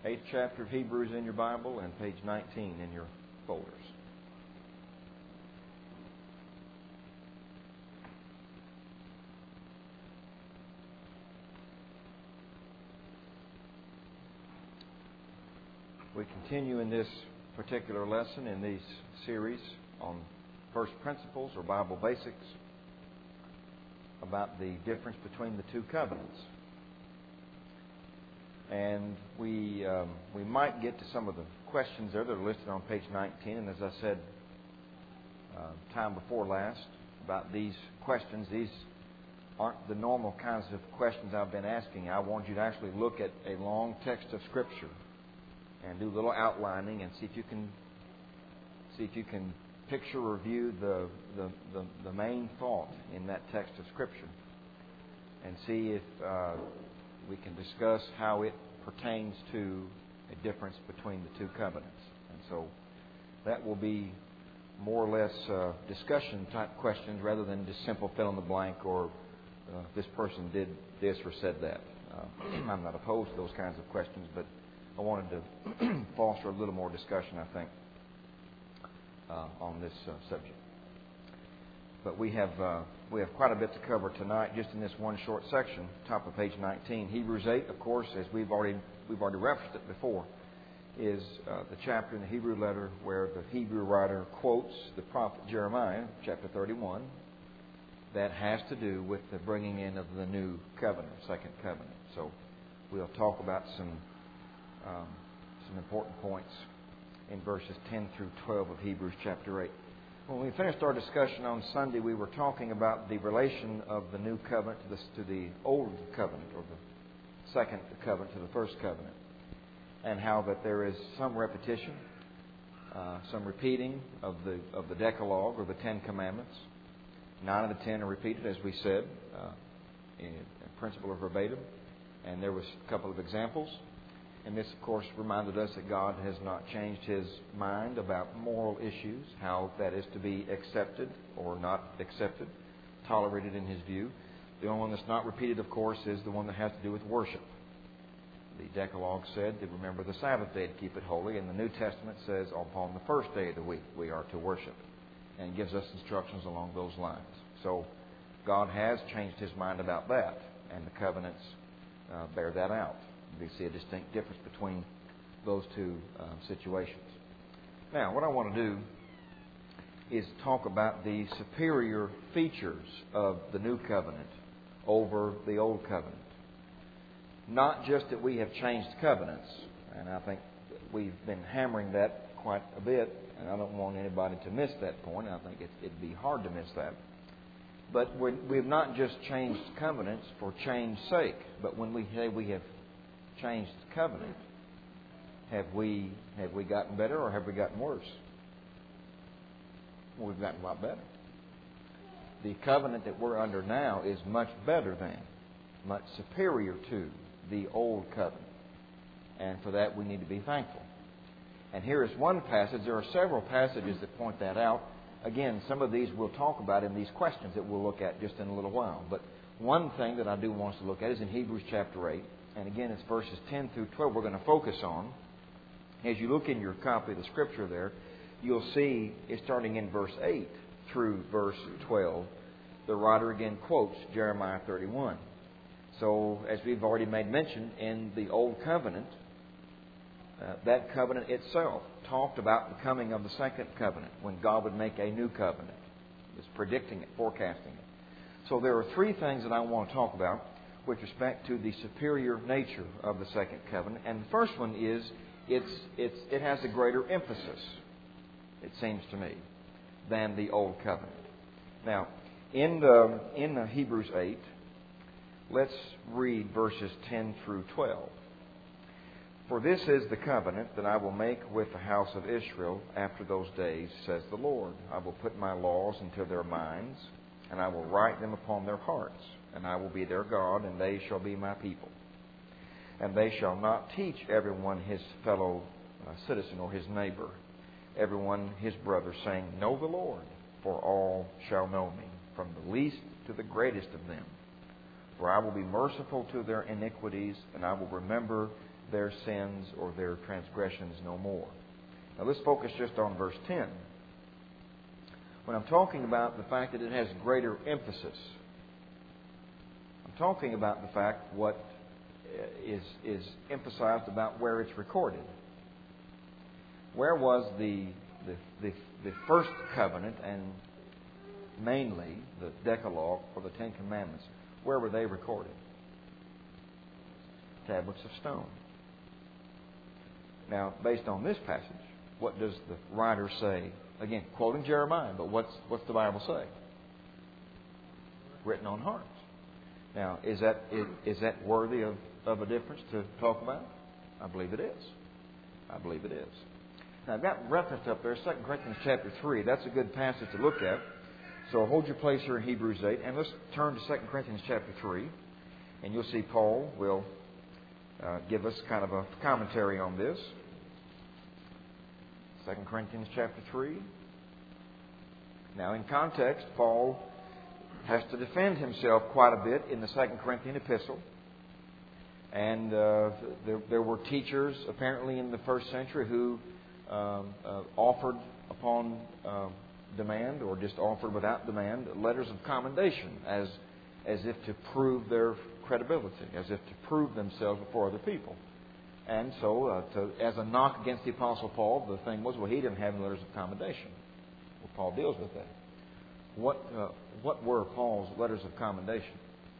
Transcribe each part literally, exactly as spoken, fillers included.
eighth chapter of Hebrews in your Bible and page nineteen in your folders. We continue in this particular lesson in these series on first principles or Bible basics about the difference between the two covenants. And we um, we might get to some of the questions there that are listed on page nineteen. And as I said uh, time before last about these questions, these aren't the normal kinds of questions I've been asking. I want you to actually look at a long text of Scripture and do a little outlining and see if you can see if you can picture or view the the, the, the main thought in that text of Scripture, and see if uh, we can discuss how it pertains to a difference between the two covenants. And so that will be more or less uh, discussion type questions rather than just simple fill in the blank or uh, this person did this or said that. Uh, I'm not opposed to those kinds of questions, but I wanted to foster a little more discussion, I think, uh, on this uh, subject. But we have uh, we have quite a bit to cover tonight, just in this one short section, top of page nineteen. Hebrews eight, of course, as we've already we've already referenced it before, is uh, the chapter in the Hebrew letter where the Hebrew writer quotes the prophet Jeremiah, chapter thirty-one, that has to do with the bringing in of the new covenant, second covenant. So we'll talk about some um, some important points in verses ten through twelve of Hebrews chapter eight. When we finished our discussion on Sunday, we were talking about the relation of the new covenant to the, to the old covenant, or the second covenant to the first covenant, and how that there is some repetition, uh, some repeating of the of the Decalogue or the Ten Commandments. Nine of the ten are repeated, as we said, uh, in, in principle or verbatim, and there was a couple of examples. And this, of course, reminded us that God has not changed His mind about moral issues, how that is to be accepted or not accepted, tolerated in His view. The only one that's not repeated, of course, is the one that has to do with worship. The Decalogue said to remember the Sabbath day to keep it holy, and the New Testament says upon the first day of the week we are to worship, and gives us instructions along those lines. So God has changed His mind about that, and the covenants uh, bear that out. We see a distinct difference between those two uh, situations. Now, what I want to do is talk about the superior features of the new covenant over the old covenant. Not just that we have changed covenants, and I think we've been hammering that quite a bit, and I don't want anybody to miss that point. I think it, it'd be hard to miss that. But we're, we've not just changed covenants for change's sake, but when we say we have changed the covenant, have we have we gotten better or have we gotten worse? Well, we've gotten a lot better. The covenant that we're under now is much better than, much superior to the old covenant. And for that we need to be thankful. And here is one passage. There are several passages that point that out. Again, some of these we'll talk about in these questions that we'll look at just in a little while. But one thing that I do want us to look at is in Hebrews chapter eight. And again, it's verses ten through twelve we're going to focus on. As you look in your copy of the Scripture there, you'll see, it's starting in verse eight through verse twelve, the writer again quotes Jeremiah thirty-one. So, as we've already made mention, in the Old Covenant, uh, that covenant itself talked about the coming of the second covenant, when God would make a new covenant. It's predicting it, forecasting it. So there are three things that I want to talk about with respect to the superior nature of the second covenant. And the first one is it's, it's, it has a greater emphasis, it seems to me, than the old covenant. Now, in, the, in the Hebrews eight, let's read verses ten through twelve. For this is the covenant that I will make with the house of Israel after those days, says the Lord. I will put my laws into their minds, and I will write them upon their hearts. And I will be their God, and they shall be my people. And they shall not teach everyone his fellow uh, citizen or his neighbor, everyone his brother, saying, Know the Lord, for all shall know me, from the least to the greatest of them. For I will be merciful to their iniquities, and I will remember their sins or their transgressions no more. Now let's focus just on verse ten. When I'm talking about the fact that it has greater emphasis, I'm talking about the fact what is, is emphasized about where it's recorded. Where was the, the, the, the first covenant, and mainly the Decalogue or the Ten Commandments, where were they recorded? Tablets of stone. Now, based on this passage, what does the writer say? Again, quoting Jeremiah, but what's what's the Bible say? Written on hearts. Now, is that is, is that worthy of, of a difference to talk about? I believe it is. I believe it is. Now, I've got referenced up there, Second Corinthians chapter three. That's a good passage to look at. So hold your place here in Hebrews eight, and let's turn to Second Corinthians chapter three, and you'll see Paul will uh, give us kind of a commentary on this. Second Corinthians chapter three. Now, in context, Paul has to defend himself quite a bit in the Second Corinthian epistle. And uh, there, there were teachers, apparently in the first century, who um, uh, offered upon uh, demand, or just offered without demand, letters of commendation as, as if to prove their credibility, as if to prove themselves before other people. And so, uh, to, as a knock against the Apostle Paul, the thing was, well, he didn't have any letters of commendation. Well, Paul deals with that. What uh, what were Paul's letters of commendation?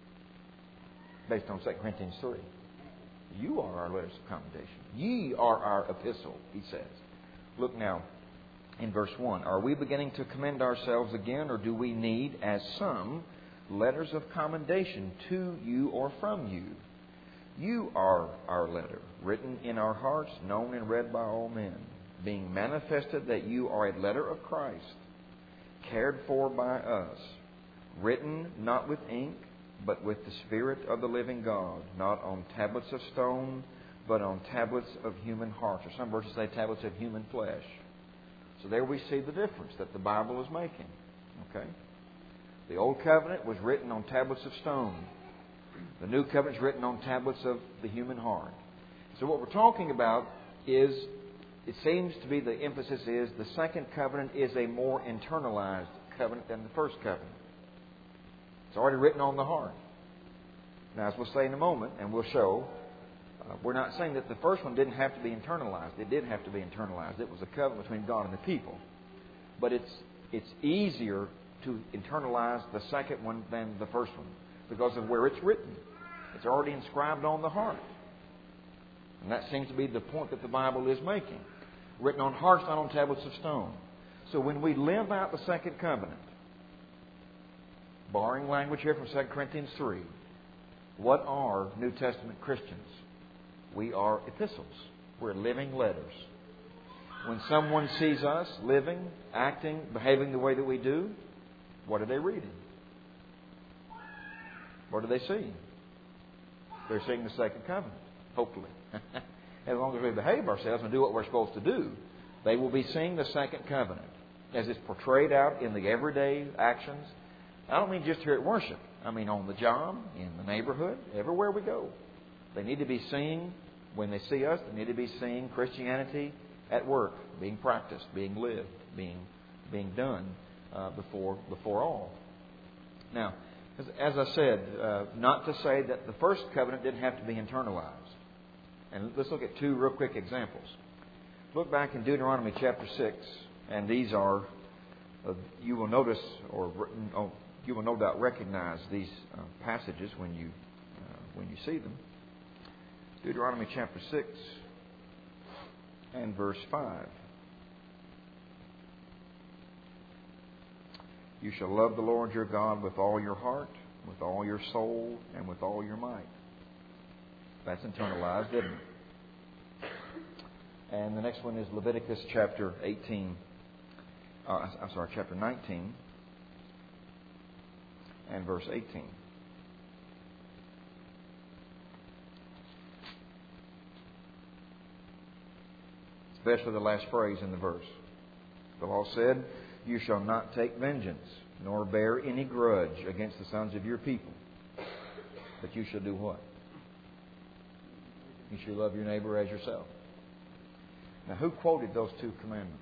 Based on Second Corinthians three. You are our letters of commendation. Ye are our epistle, he says. Look now in verse one. Are we beginning to commend ourselves again, or do we need, as some, letters of commendation to you or from you? You are our letter, written in our hearts, known and read by all men, being manifested that you are a letter of Christ, cared for by us, written not with ink, but with the Spirit of the living God, not on tablets of stone, but on tablets of human hearts. Or some verses say tablets of human flesh. So there we see the difference that the Bible is making. Okay? The Old Covenant was written on tablets of stone. The New Covenant is written on tablets of the human heart. So what we're talking about is, it seems to be the emphasis is, the second covenant is a more internalized covenant than the first covenant. It's already written on the heart. Now, as we'll say in a moment, and we'll show, uh, we're not saying that the first one didn't have to be internalized. It did have to be internalized. It was a covenant between God and the people. But it's it's easier to internalize the second one than the first one, because of where it's written. It's already inscribed on the heart. And that seems to be the point that the Bible is making. Written on hearts, not on tablets of stone. So when we live out the second covenant, borrowing language here from Second Corinthians three, what are New Testament Christians? We are epistles. We're living letters. When someone sees us living, acting, behaving the way that we do, what are they reading? What are they seeing? They're seeing the second covenant, hopefully. As long as we behave ourselves and do what we're supposed to do, they will be seeing the second covenant as it's portrayed out in the everyday actions. I don't mean just here at worship. I mean on the job, in the neighborhood, everywhere we go. They need to be seeing, when they see us, they need to be seeing Christianity at work, being practiced, being lived, being being done uh, before before all. Now, as, as I said, uh, not to say that the first covenant didn't have to be internalized. And let's look at two real quick examples. Look back in Deuteronomy chapter six, and these are, uh, you will notice, or oh, you will no doubt recognize these uh, passages when you uh, when you see them. Deuteronomy chapter six and verse five. You shall love the Lord your God with all your heart, with all your soul, and with all your might. That's internalized, isn't it? And the next one is Leviticus chapter eighteen. Uh, I'm sorry, chapter nineteen and verse eighteen. Especially the last phrase in the verse. The law said, you shall not take vengeance, nor bear any grudge against the sons of your people. But you shall do what? You shall love your neighbor as yourself. Now, who quoted those two commandments?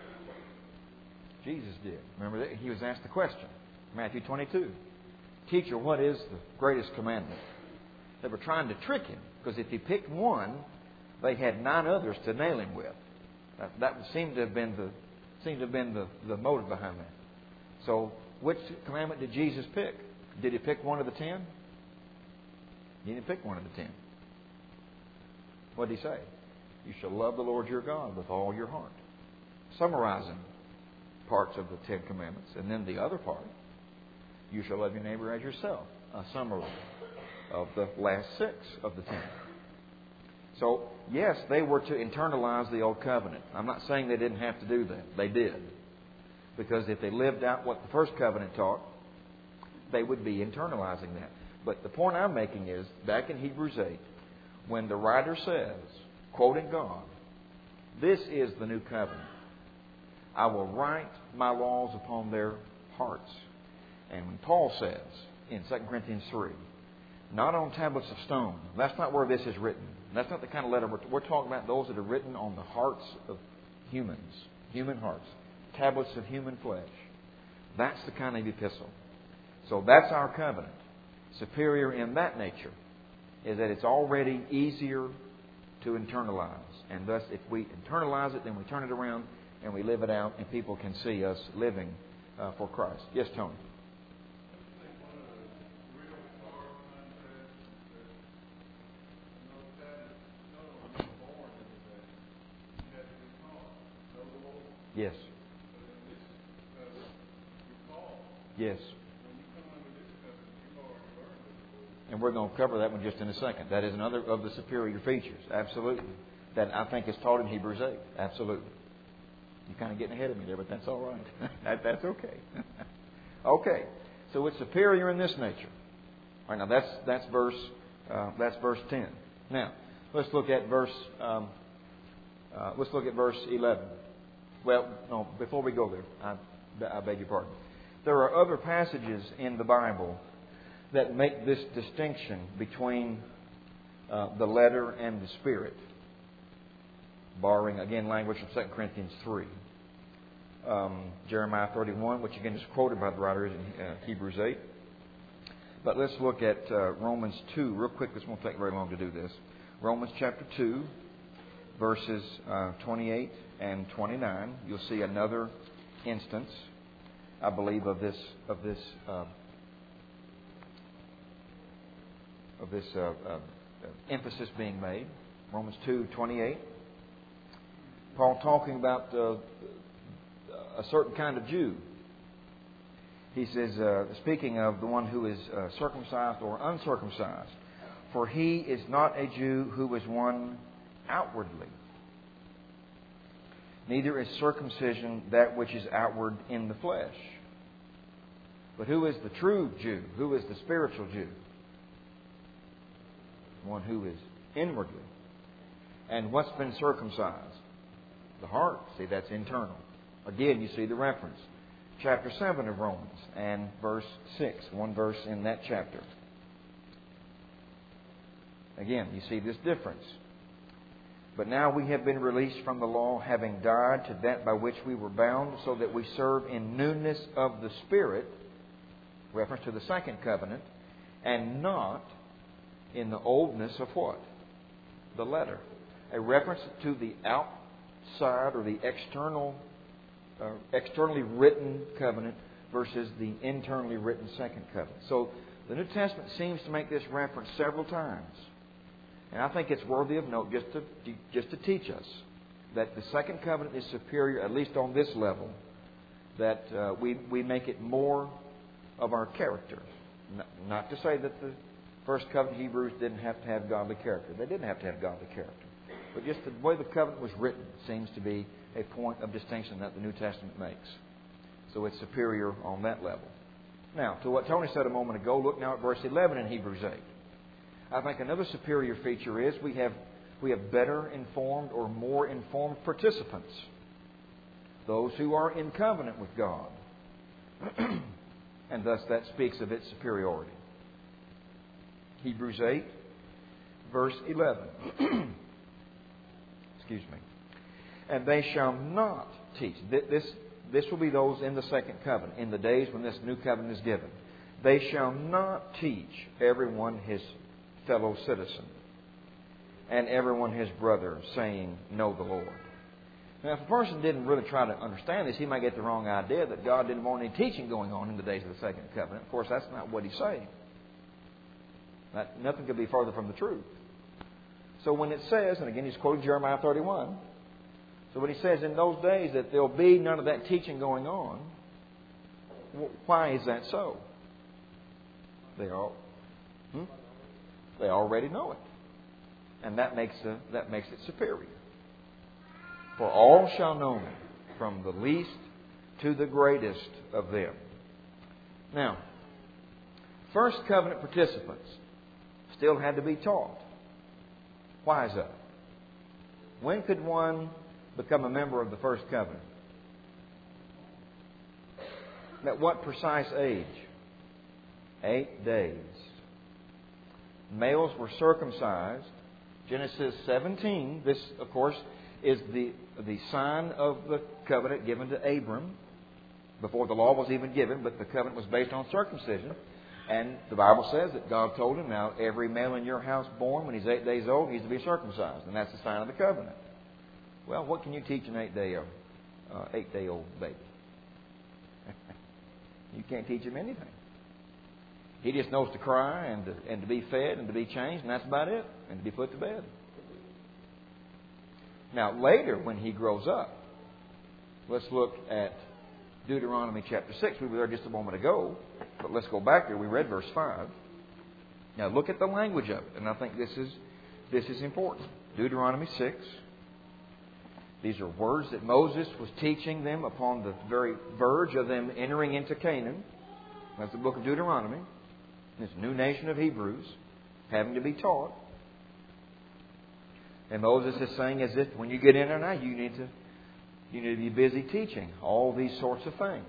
Jesus did. Remember, that? He was asked the question. Matthew twenty-two. Teacher, what is the greatest commandment? They were trying to trick him, because if he picked one, they had nine others to nail him with. That, that seemed to have been the seemed to have been the, the motive behind that. So, which commandment did Jesus pick? Did He pick one of the ten? He didn't pick one of the ten. What did He say? You shall love the Lord your God with all your heart. Summarizing parts of the Ten Commandments. And then the other part, you shall love your neighbor as yourself. A summary of the last six of the ten. So, yes, they were to internalize the Old Covenant. I'm not saying they didn't have to do that. They did. Because if they lived out what the first covenant taught, they would be internalizing that. But the point I'm making is, back in Hebrews eight, when the writer says, quoting God, this is the new covenant. I will write my laws upon their hearts. And when Paul says in Second Corinthians three, not on tablets of stone, that's not where this is written. That's not the kind of letter we're, we're talking about. Those that are written on the hearts of humans, human hearts, tablets of human flesh. That's the kind of epistle. So that's our covenant. Superior in that nature is that it's already easier to internalize. And thus, if we internalize it, then we turn it around and we live it out, and people can see us living uh, for Christ. Yes, Tony? Yes. Yes. And we're going to cover that one just in a second. That is another of the superior features. Absolutely. That I think is taught in Hebrews eight. Absolutely. You're kind of getting ahead of me there, but that's all right. that, that's okay. Okay. So it's superior in this nature. All right. Now that's that's verse uh, that's verse ten. Now let's look at verse um, uh, let's look at verse eleven. Well, no. Before we go there, I, I beg your pardon. There are other passages in the Bible that make this distinction between uh, the letter and the spirit, borrowing again language from Second Corinthians three, um, Jeremiah thirty-one, which again is quoted by the writer in uh, Hebrews eight. But let's look at uh, Romans two real quick. This won't take very long to do this. Romans chapter two, verses uh, twenty-eight and twenty-nine. You'll see another instance, I believe, of this of this. Uh, of this uh, uh, emphasis being made. Romans two twenty-eight. Paul talking about uh, a certain kind of Jew. He says, uh, speaking of the one who is uh, circumcised or uncircumcised, for he is not a Jew who is one outwardly. Neither is circumcision that which is outward in the flesh. But who is the true Jew? Who is the spiritual Jew? One who is inwardly. And what's been circumcised? The heart. See, that's internal. Again, you see the reference. Chapter seven of Romans and verse six. One verse in that chapter. Again, you see this difference. But now we have been released from the law, having died to that by which we were bound, so that we serve in newness of the Spirit, reference to the second covenant, and not in the oldness of what? The letter. A reference to the outside or the external, uh, externally written covenant versus the internally written second covenant. So the New Testament seems to make this reference several times. And I think it's worthy of note just to just to teach us that the second covenant is superior, at least on this level, that uh, we, we make it more of our character. Not to say that the First covenant Hebrews didn't have to have godly character. They didn't have to have godly character. But just the way the covenant was written seems to be a point of distinction that the New Testament makes. So it's superior on that level. Now, to what Tony said a moment ago, look now at verse eleven in Hebrews eight. I think another superior feature is we have we have better informed or more informed participants. Those who are in covenant with God. And thus that speaks of its superiority. Hebrews eight, verse eleven. Excuse me. And they shall not teach. This, this will be those in the second covenant, in the days when this new covenant is given. They shall not teach everyone his fellow citizen and everyone his brother, saying, know the Lord. Now, if a person didn't really try to understand this, he might get the wrong idea that God didn't want any teaching going on in the days of the second covenant. Of course, that's not what he's saying. That, nothing could be further from the truth. So when it says, and again he's quoting Jeremiah thirty-one, so when he says in those days that there'll be none of that teaching going on, why is that so? They all, hmm? They already know it. And that makes, a, that makes it superior. For all shall know me, from the least to the greatest of them. Now, first covenant participants still had to be taught. Why is that? When could one become a member of the first covenant? At what precise age? Eight days. Males were circumcised. Genesis seventeen, this, of course, is the, the sign of the covenant given to Abram before the law was even given, but the covenant was based on circumcision. And the Bible says that God told him, now every male in your house born when he's eight days old needs to be circumcised. And that's the sign of the covenant. Well, what can you teach an eight-day uh, eight-day-old baby? You can't teach him anything. He just knows to cry and to, and to be fed and to be changed, and that's about it, and to be put to bed. Now, later, when he grows up, let's look at Deuteronomy chapter six. We were there just a moment ago, but let's go back there. We read verse five. Now, look at the language of it, and I think this is, this is important. Deuteronomy six. These are words that Moses was teaching them upon the very verge of them entering into Canaan. That's the book of Deuteronomy. This new nation of Hebrews having to be taught. And Moses is saying as if when you get in there now, you need to you need to be busy teaching all these sorts of things.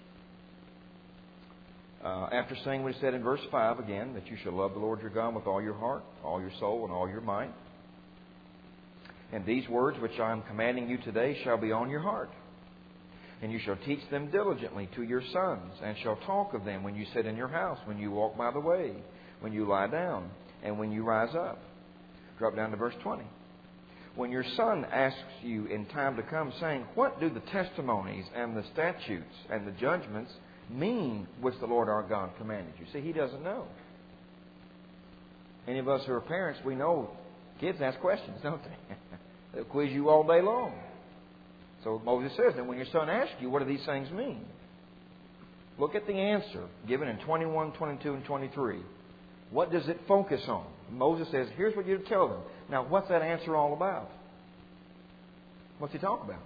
Uh, after saying what he said in verse five again, that you shall love the Lord your God with all your heart, all your soul, and all your might. And these words which I am commanding you today shall be on your heart. And you shall teach them diligently to your sons, and shall talk of them when you sit in your house, when you walk by the way, when you lie down, and when you rise up. Drop down to verse twenty. When your son asks you in time to come, saying, what do the testimonies and the statutes and the judgments mean which the Lord our God commanded you? See, he doesn't know. Any of us who are parents, we know kids ask questions, don't they? They'll quiz you all day long. So Moses says that when your son asks you, what do these things mean? Look at the answer given in twenty-one, twenty-two, and twenty-three. What does it focus on? Moses says, here's what you're to tell them. Now, what's that answer all about? What's he talking about?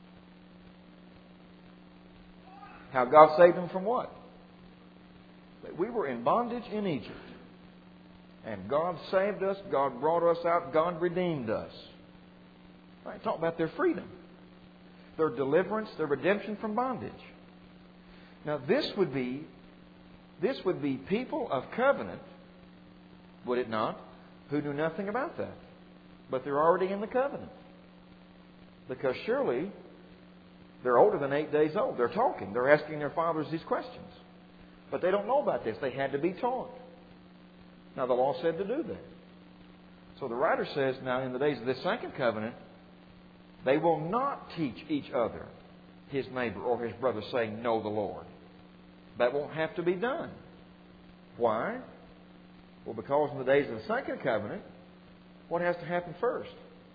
How God saved them from what? We were in bondage in Egypt. And God saved us. God brought us out. God redeemed us. Right, talk about their freedom. Their deliverance, their redemption from bondage. Now this would be this would be people of covenant, would it not, who knew nothing about that. But they're already in the covenant. Because surely they're older than eight days old. They're talking. They're asking their fathers these questions. But they don't know about this. They had to be taught. Now the law said to do that. So the writer says, now in the days of this second covenant, they will not teach each other, his neighbor or his brother, saying, know the Lord. That won't have to be done. Why? Well, because in the days of the second covenant, what has to happen first?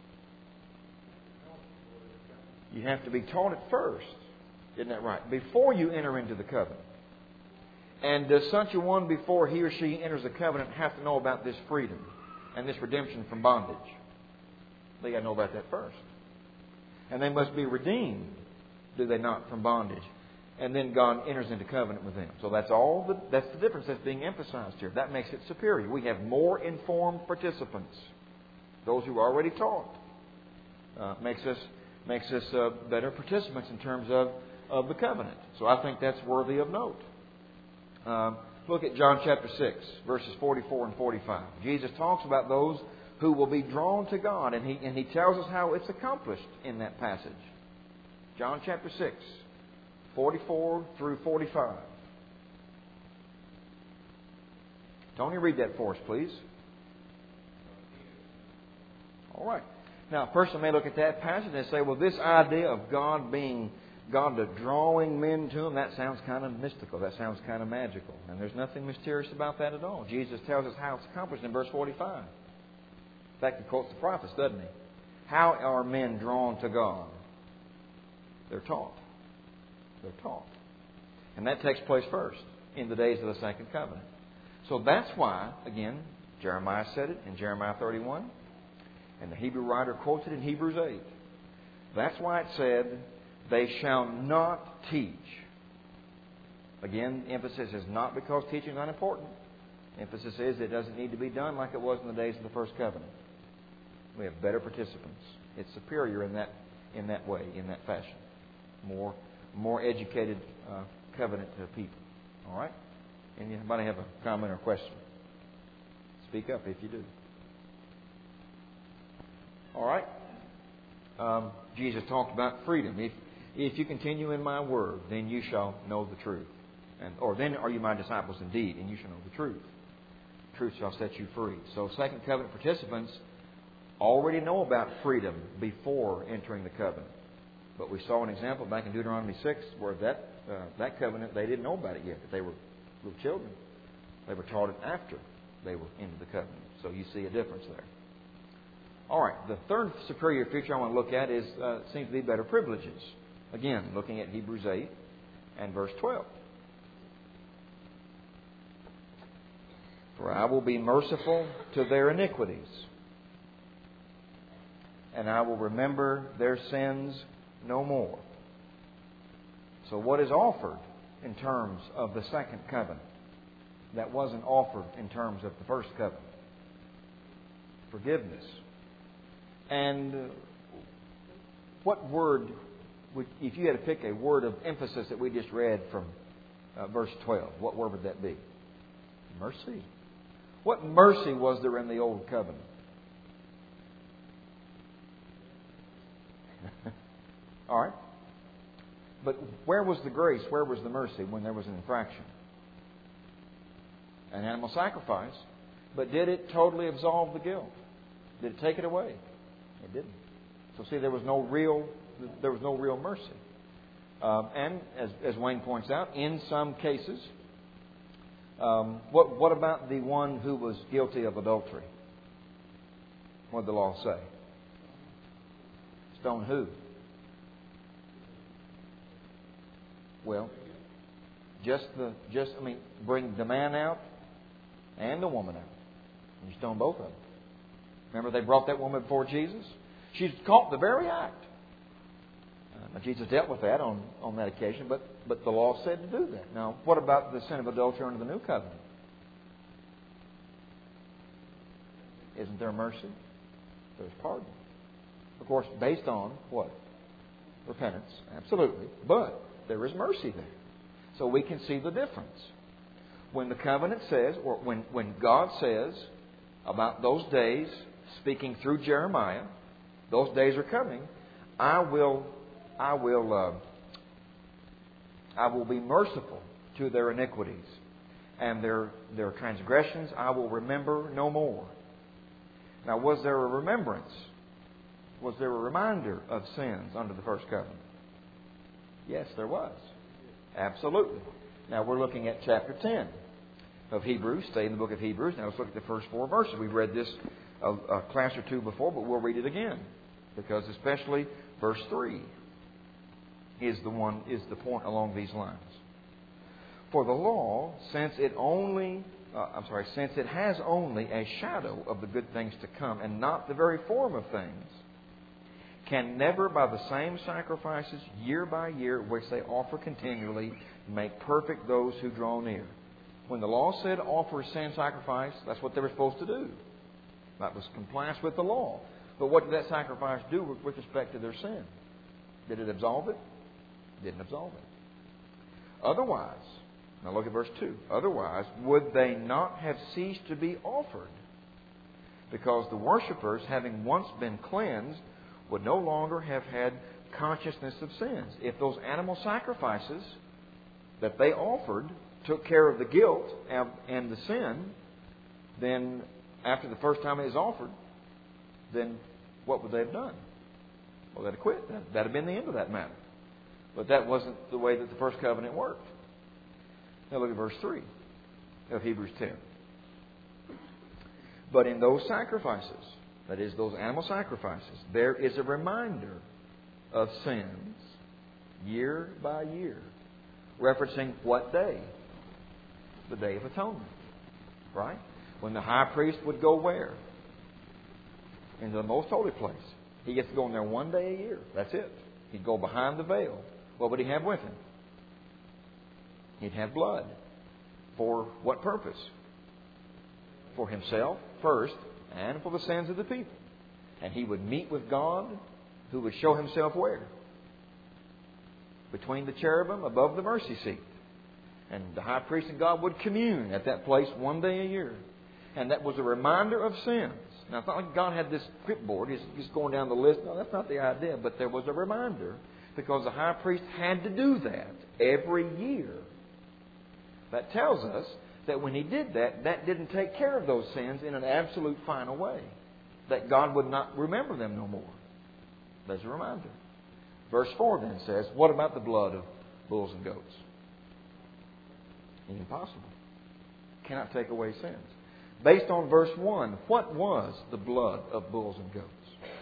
You have to be taught it first. Isn't that right? Before you enter into the covenant. And does such a one, before he or she enters the covenant, have to know about this freedom and this redemption from bondage? They got to know about that first. And they must be redeemed, do they not, from bondage. And then God enters into covenant with them. So that's all. The, that's the difference that's being emphasized here. That makes it superior. We have more informed participants. Those who are already taught. Uh, makes us makes us uh, better participants in terms of, of the covenant. So I think that's worthy of note. Um, look at John chapter six, verses forty-four and forty-five. Jesus talks about those who will be drawn to God. And he, and he tells us how it's accomplished in that passage. John chapter six, forty-four through forty-five. Tony, read that for us, please. All right. Now, a person may look at that passage and say, well, this idea of God being, God drawing men to Him, that sounds kind of mystical. That sounds kind of magical. And there's nothing mysterious about that at all. Jesus tells us how it's accomplished in verse forty-five. In fact, he quotes the prophets, doesn't he? How are men drawn to God? They're taught. They're taught. And that takes place first in the days of the second covenant. So that's why, again, Jeremiah said it in Jeremiah thirty-one. And the Hebrew writer quotes it in Hebrews eight. That's why it said, they shall not teach. Again, emphasis is not because teaching is unimportant. Emphasis is it doesn't need to be done like it was in the days of the first covenant. We have better participants. It's superior in that in that way, in that fashion. More more educated uh, covenant to people. All right? Anybody have a comment or question? Speak up if you do. All right? Um, Jesus talked about freedom. If if you continue in my word, then you shall know the truth. And or then are you my disciples indeed, and you shall know the truth. Truth shall set you free. So second covenant participants already know about freedom before entering the covenant. But we saw an example back in Deuteronomy six where that uh, that covenant, they didn't know about it yet. But they were little children. They were taught it after they were into the covenant. So you see a difference there. All right, the third superior feature I want to look at is uh, seems to be better privileges. Again, looking at Hebrews eight and verse twelve. For I will be merciful to their iniquities, and I will remember their sins no more. So what is offered in terms of the second covenant that wasn't offered in terms of the first covenant? Forgiveness. And what word, would, if you had to pick a word of emphasis that we just read from uh, verse twelve, what word would that be? Mercy. What mercy was there in the old covenant? All right. But where was the grace? Where was the mercy when there was an infraction? An animal sacrifice. But did it totally absolve the guilt? Did it take it away? It didn't. So see, there was no real, there was no real mercy. Um, and as, as Wayne points out, in some cases, um, what what about the one who was guilty of adultery? What did the law say? Stone who? Well, just the just I mean, bring the man out and the woman out, and you stone both of them. Remember, they brought that woman before Jesus. She's caught the very act. Uh, now, Jesus dealt with that on, on that occasion, but but the law said to do that. Now, what about the sin of adultery under the new covenant? Isn't there mercy? There's pardon. Of course, based on what? Repentance, absolutely. But there is mercy there. So we can see the difference. When the covenant says, or when, when God says about those days, speaking through Jeremiah, those days are coming, I will, I will, uh, I will be merciful to their iniquities, and their their transgressions I will remember no more. Now, was there a remembrance? Was there a reminder of sins under the first covenant? Yes, there was. Absolutely. Now we're looking at chapter ten of Hebrews. Stay in the book of Hebrews. Now let's look at the first four verses. We've read this a, a class or two before, but we'll read it again, because especially verse three is the one is the point along these lines. For the law, since it only uh, I'm sorry, since it has only a shadow of the good things to come, and not the very form of things, can never, by the same sacrifices year by year, which they offer continually, make perfect those who draw near. When the law said offer a sin sacrifice, that's what they were supposed to do. That was compliance with the law. But what did that sacrifice do with respect to their sin? Did it absolve it? Didn't absolve it. Otherwise, now look at verse two. Otherwise, would they not have ceased to be offered? because the worshipers, having once been cleansed, would no longer have had consciousness of sins. If those animal sacrifices that they offered took care of the guilt and the sin, then after the first time it was offered, then what would they have done? Well, they'd have quit. That would have been the end of that matter. But that wasn't the way that the first covenant worked. Now look at verse three of Hebrews ten. But in those sacrifices, that is, those animal sacrifices, there is a reminder of sins year by year. Referencing what day? The Day of Atonement. Right? When the high priest would go where? Into the most holy place. He gets to go in there one day a year. That's it. He'd go behind the veil. What would he have with him? He'd have blood. For what purpose? For himself first, and for the sins of the people. And he would meet with God, who would show himself where? Between the cherubim above the mercy seat. And the high priest and God would commune at that place one day a year. And that was a reminder of sins. Now, it's not like God had this clipboard. He's just going down the list. No, that's not the idea. But there was a reminder, because the high priest had to do that every year. That tells us that when he did that, that didn't take care of those sins in an absolute final way. That God would not remember them no more. There's a reminder. Verse four then says, what about the blood of bulls and goats? Impossible. Cannot take away sins. Based on verse one, what was the blood of bulls and goats?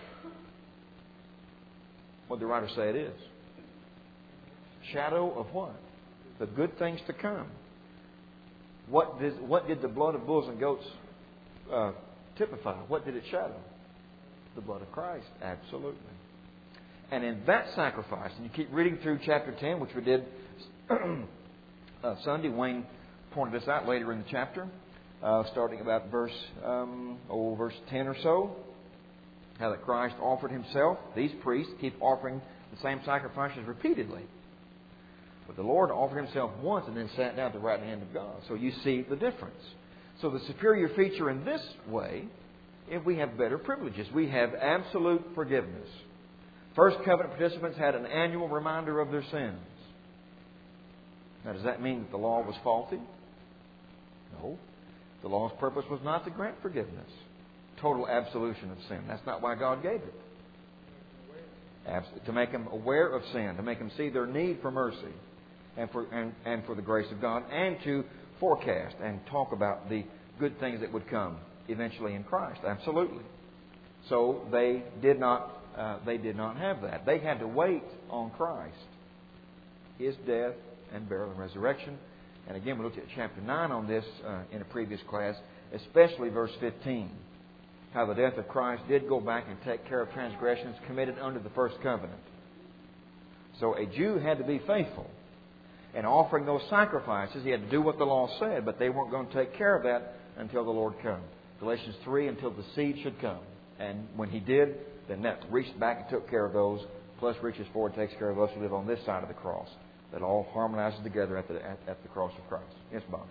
What did the writer say it is? Shadow of what? The good things to come. What did, what did the blood of bulls and goats uh, typify? What did it shadow? The blood of Christ. Absolutely. And in that sacrifice, and you keep reading through chapter ten, which we did uh, Sunday. Wayne pointed this out later in the chapter, uh, starting about verse um, oh, verse ten or so. How that Christ offered Himself. These priests keep offering the same sacrifices repeatedly. But the Lord offered Himself once and then sat down at the right hand of God. So you see the difference. So the superior feature in this way, if we have better privileges, we have absolute forgiveness. First covenant participants had an annual reminder of their sins. Now, does that mean that the law was faulty? No. The law's purpose was not to grant forgiveness. Total absolution of sin. That's not why God gave it. Absolutely. To make them aware of sin. To make them see their need for mercy. And for, and, and for the grace of God. And to forecast and talk about the good things that would come eventually in Christ. Absolutely. So they did not, uh, they did not have that. They had to wait on Christ. His death and burial and resurrection. And again, we looked at chapter nine on this uh, in a previous class. Especially verse fifteen. How the death of Christ did go back and take care of transgressions committed under the first covenant. So a Jew had to be faithful. And offering those sacrifices, he had to do what the law said, but they weren't going to take care of that until the Lord comes. Galatians three, until the seed should come. And when He did, then that reached back and took care of those, plus reaches forward and takes care of us who live on this side of the cross. That all harmonizes together at the, at, at the cross of Christ. Yes, Bobby?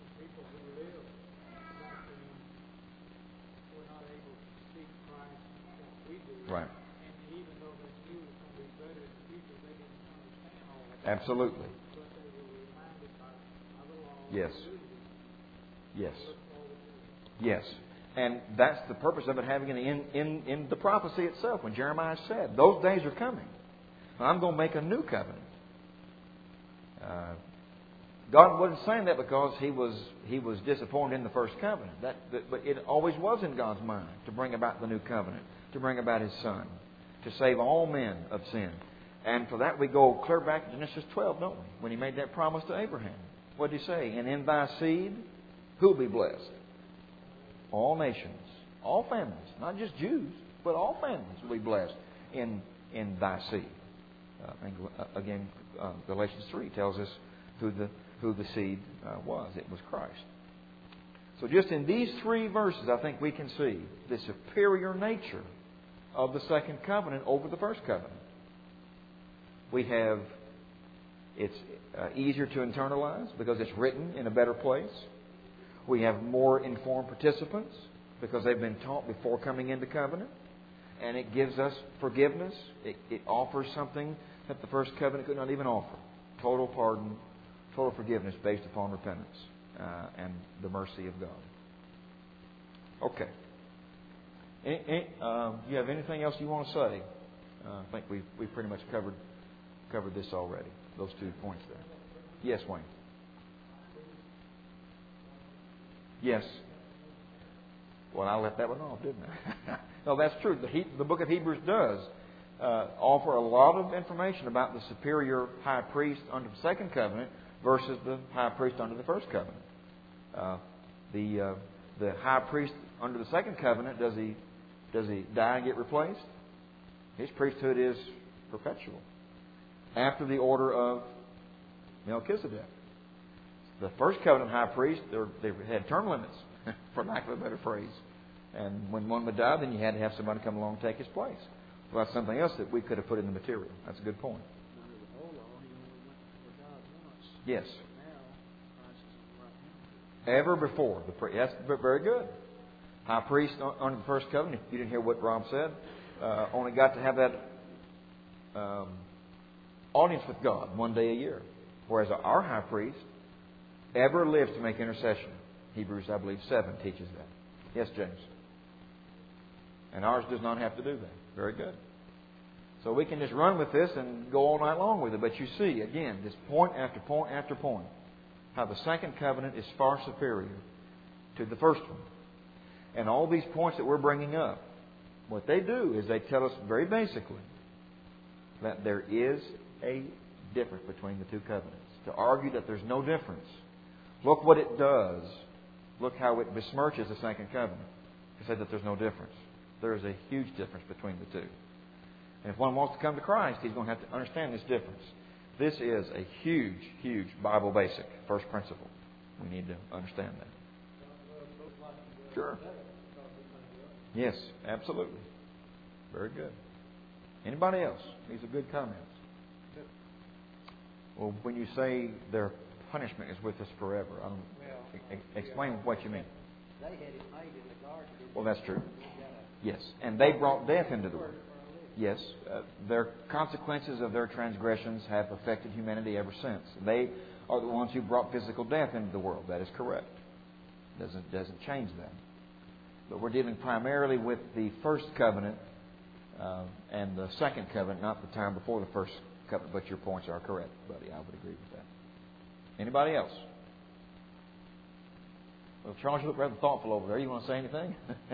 Right. And even though they knew it was going to be better in the future, they didn't understand all that. Absolutely. But they were reminded by the law. Yes. Yes. Yes. And that's the purpose of it having it in, in, in the prophecy itself. When Jeremiah said, those days are coming. I'm going to make a new covenant. Uh, God wasn't saying that because He was He was disappointed in the first covenant. That, that, but it always was in God's mind to bring about the new covenant. To bring about His Son, to save all men of sin. And for that we go clear back to Genesis twelve, don't we? When He made that promise to Abraham. What did He say? And in thy seed, who will be blessed? All nations, all families, not just Jews, but all families will be blessed in, in thy seed. Uh, and, uh, again, uh, Galatians three tells us who the, who the seed uh, was. It was Christ. So just in these three verses, I think we can see the superior nature of the second covenant over the first covenant. We have, it's uh, easier to internalize because it's written in a better place. We have more informed participants because they've been taught before coming into covenant. And it gives us forgiveness. It, it offers something that the first covenant could not even offer. Total pardon, total forgiveness based upon repentance uh, and the mercy of God. Okay. Any, any, um, do you have anything else you want to say? Uh, I think we've, we've pretty much covered covered this already, those two points there. Yes, Wayne. Yes. Well, I let that one off, didn't I? No, that's true. The, he, the book of Hebrews does uh, offer a lot of information about the superior high priest under the second covenant versus the high priest under the first covenant. Uh, the uh, the high priest under the second covenant, does he does he die and get replaced? His priesthood is perpetual, after the order of Melchizedek. The first covenant high priest, they had term limits, for lack of a better phrase. And when one would die, then you had to have somebody come along and take his place. Well, that's something else that we could have put in the material. That's a good point. Yes. Ever before. The pri- that's very good. High priest under the first covenant, if you didn't hear what Rob said, uh, only got to have that um, audience with God one day a year. Whereas our high priest ever lives to make intercession. Hebrews, I believe, seven teaches that. Yes, James? And ours does not have to do that. Very good. So we can just run with this and go all night long with it. But you see, again, this point after point after point, how the second covenant is far superior to the first one. And all these points that we're bringing up, what they do is they tell us very basically that there is a difference between the two covenants. To argue that there's no difference, look what it does. Look how it besmirches the second covenant. To say that there's no difference. There is a huge difference between the two. And if one wants to come to Christ, he's going to have to understand this difference. This is a huge, huge Bible basic, first principle. We need to understand that. Sure. Yes, absolutely. Very good. Anybody else? These are good comments. Well, when you say their punishment is with us forever, I don't, well, explain what you mean. They had it made in the garden. Well, that's true. Yes, and they brought death into the world. Yes, uh, their consequences of their transgressions have affected humanity ever since. They are the ones who brought physical death into the world. That is correct. Doesn't doesn't change that. But we're dealing primarily with the first covenant uh, and the second covenant, not the time before the first covenant. But your points are correct, buddy. I would agree with that. Anybody else? Well, Charles, you look rather thoughtful over there. You want to say anything?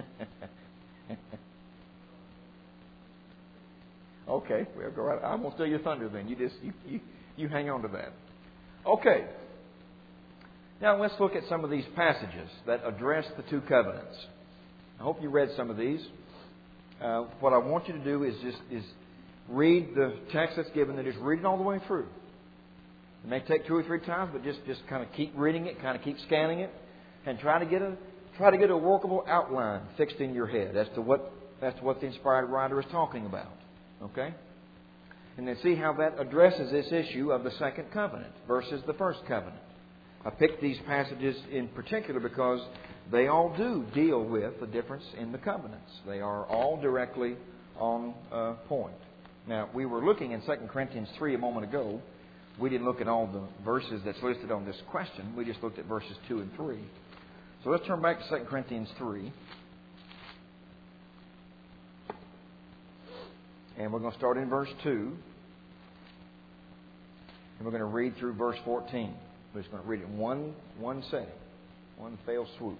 Okay, well, go right. I'm gonna steal your thunder then. You just you, you you hang on to that. Okay. Now let's look at some of these passages that address the two covenants. I hope you read some of these. Uh, what I want you to do is just is read the text that's given. And just read it all the way through. It may take two or three times, but just, just kind of keep reading it, kind of keep scanning it, and try to get a try to get a workable outline fixed in your head as to what as to what the inspired writer is talking about. Okay? And then see how that addresses this issue of the second covenant versus the first covenant. I picked these passages in particular because they all do deal with the difference in the covenants. They are all directly on uh, point. Now, we were looking in Second Corinthians three a moment ago. We didn't look at all the verses that's listed on this question. We just looked at verses two and three. So let's turn back to Second Corinthians three. And we're going to start in verse two. And we're going to read through verse fourteen. We're just going to read it in one, one setting, one fell swoop.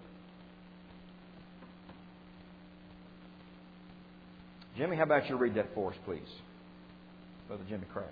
Jimmy, how about you read that for us, please? Brother Jimmy Krause.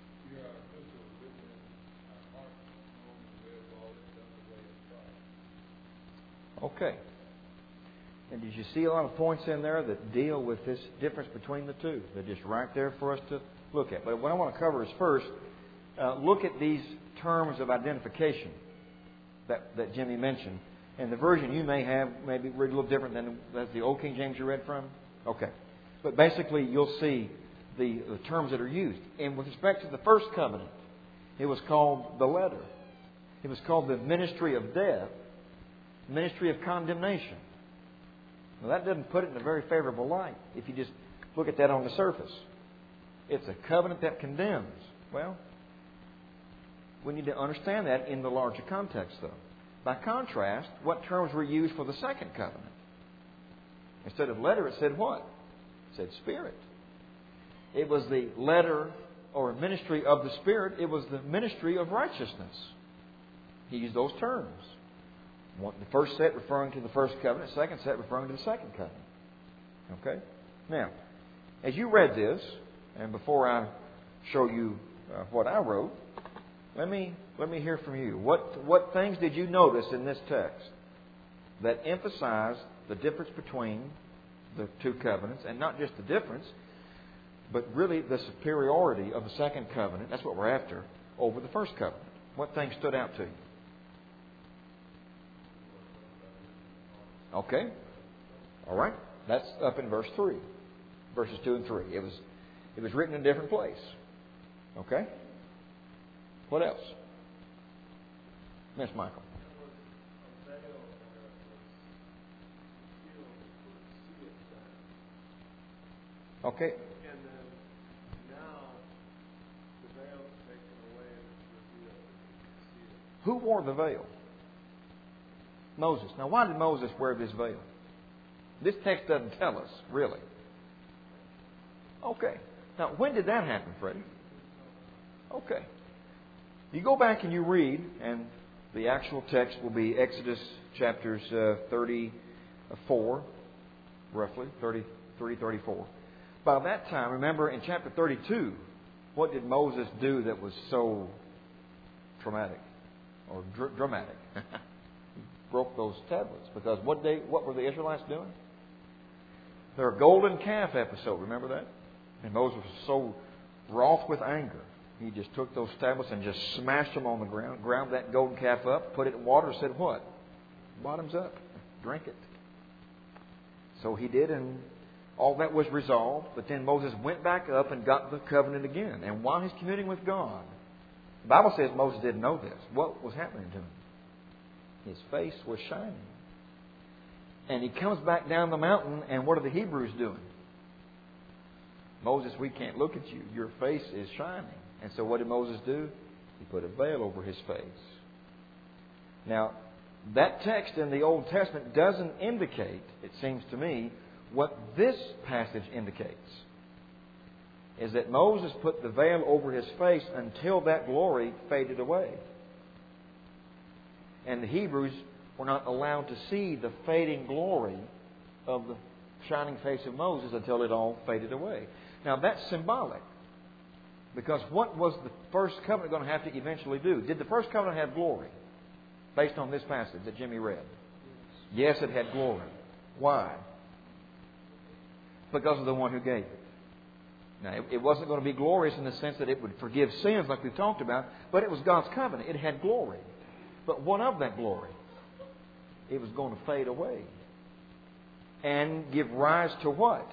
Okay. And did you see a lot of points in there that deal with this difference between the two? They're just right there for us to look at. But what I want to cover is first, uh, look at these terms of identification that, that Jimmy mentioned. And the version you may have maybe read a little different than that's the Old King James you read from. Okay. But basically you'll see the, the terms that are used. And with respect to the first covenant, it was called the letter. It was called the ministry of death, ministry of condemnation. Now, that doesn't put it in a very favorable light if you just look at that on the surface. It's a covenant that condemns. Well, we need to understand that in the larger context, though. By contrast, what terms were used for the second covenant? Instead of letter, it said what? It said Spirit. It was the letter or ministry of the Spirit. It was the ministry of righteousness. He used those terms. One, the first set referring to the first covenant, second set referring to the second covenant. Okay? Now, as you read this, and before I show you uh, what I wrote, let me let me hear from you. What what things did you notice in this text that emphasized the difference between the two covenants, and not just the difference, but really the superiority of the second covenant, that's what we're after, over the first covenant? What things stood out to you? Okay. All right. That's up in verse three. Verses two and three. It was it was written in a different place. Okay? What else? Miss Michael. Okay. And then now the veil is taken away and it's revealed. You can see it. Who wore the veil? Moses. Now, why did Moses wear this veil? This text doesn't tell us, really. Okay. Now, when did that happen, Freddie? Okay. You go back and you read, and the actual text will be Exodus chapters uh, thirty-four, roughly, thirty-three, thirty-four. By that time, remember in chapter thirty-two, what did Moses do that was so traumatic or dr- dramatic? He broke those tablets because what they what were the Israelites doing? Their golden calf episode, remember that? And Moses was so wroth with anger, he just took those tablets and just smashed them on the ground, ground that golden calf up, put it in water, and said, what? Bottoms up. Drink it. So he did, and all that was resolved. But then Moses went back up and got the covenant again. And while he's communing with God, the Bible says Moses didn't know this. What was happening to him? His face was shining. And he comes back down the mountain, and what are the Hebrews doing? Moses, we can't look at you. Your face is shining. And so what did Moses do? He put a veil over his face. Now, that text in the Old Testament doesn't indicate, it seems to me, what this passage indicates. Is that Moses put the veil over his face until that glory faded away. And the Hebrews were not allowed to see the fading glory of the shining face of Moses until it all faded away. Now that's symbolic. Because what was the first covenant going to have to eventually do? Did the first covenant have glory? Based on this passage that Jimmy read. Yes, it had glory. Why? Because of the one who gave it. Now, it wasn't going to be glorious in the sense that it would forgive sins like we've talked about, but it was God's covenant. It had glory. But what of that glory? It was going to fade away. And give rise to what?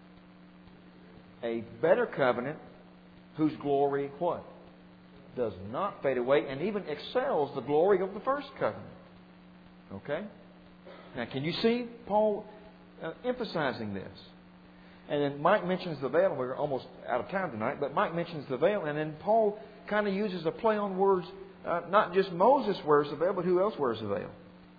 A better covenant whose glory, what? Does not fade away and even excels the glory of the first covenant. Okay? Now, can you see Paul uh, emphasizing this? And then Mike mentions the veil. We're almost out of time tonight, but Mike mentions the veil. And then Paul kind of uses a play on words. Uh, not just Moses wears the veil, but who else wears the veil?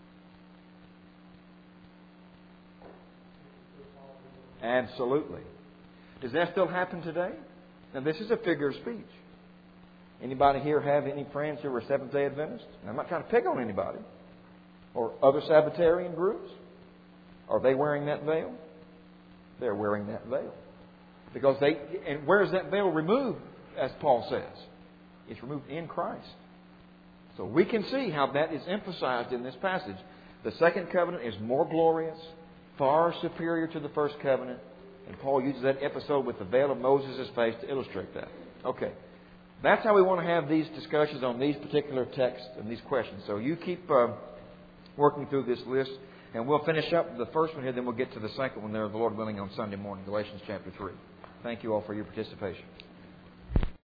Absolutely. Does that still happen today? Now, this is a figure of speech. Anybody here have any friends who are Seventh-day Adventists? I'm not trying to pick on anybody. Or other Sabbatarian groups? Are they wearing that veil? They're wearing that veil. Because they, and where is that veil removed, as Paul says? It's removed in Christ. So we can see how that is emphasized in this passage. The second covenant is more glorious, far superior to the first covenant. And Paul uses that episode with the veil of Moses' face to illustrate that. Okay. That's how we want to have these discussions on these particular texts and these questions. So you keep uh, working through this list. And we'll finish up the first one here, then we'll get to the second one there, the Lord willing, on Sunday morning, Galatians chapter three. Thank you all for your participation.